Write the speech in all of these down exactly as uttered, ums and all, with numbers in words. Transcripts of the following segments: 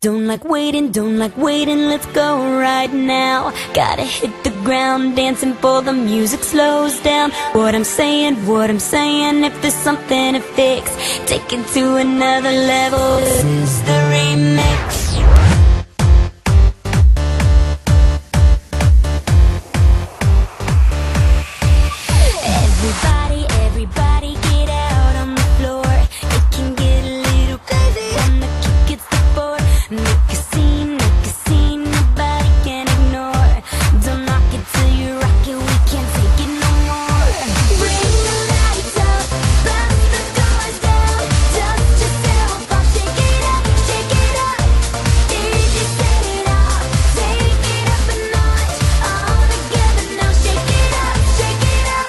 Don't like waiting, don't like waiting, let's go right now. Gotta hit the ground, dancing before the music slows down. What I'm saying, what I'm saying, if there's something to fix, take it to another level. This is the remix. Everybody, everybody get out on the floor. It can get a little crazy when the kick hits the floor. Make a scene, make a scene, nobody can ignore. Don't knock it till you rock it, we can't take it no more. Bring the lights up, burn the doors down. Dust yourself off, shake it up, shake it up. D J set it off, take it up a notch. All together now, shake it up, shake it up.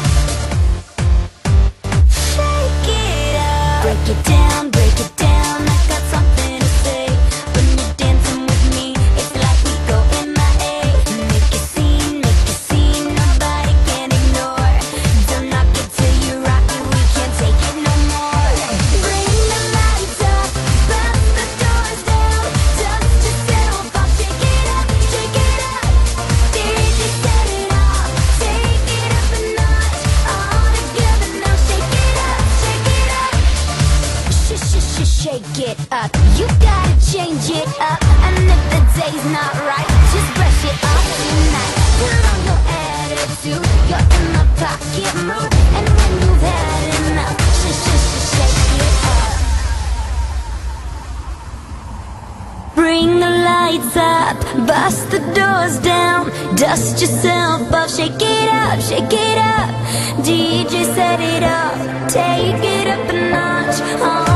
Shake it up. Break it down, break it down. I got something to say. When you're dancing with me, it's like we go M I A. Make a scene, make a scene, nobody can ignore. Don't knock it till you rock it, we can't take it no more. Bring the lights up, burn the doors down. Dust yourself off, shake it up, shake it up. D J set it off, take it up a notch. All together now, shake it up, shake it up. Sh sh sh shake it up. You gotta change it up. And if the day's not right, just brush it off tonight. Put on your attitude, you're in my pocket, move. And when you've had enough, sh sh sh shake it up. Bring the lights up, bust the doors down. Dust yourself off, shake it up, shake it up. D J set it off, take it up a notch. Oh,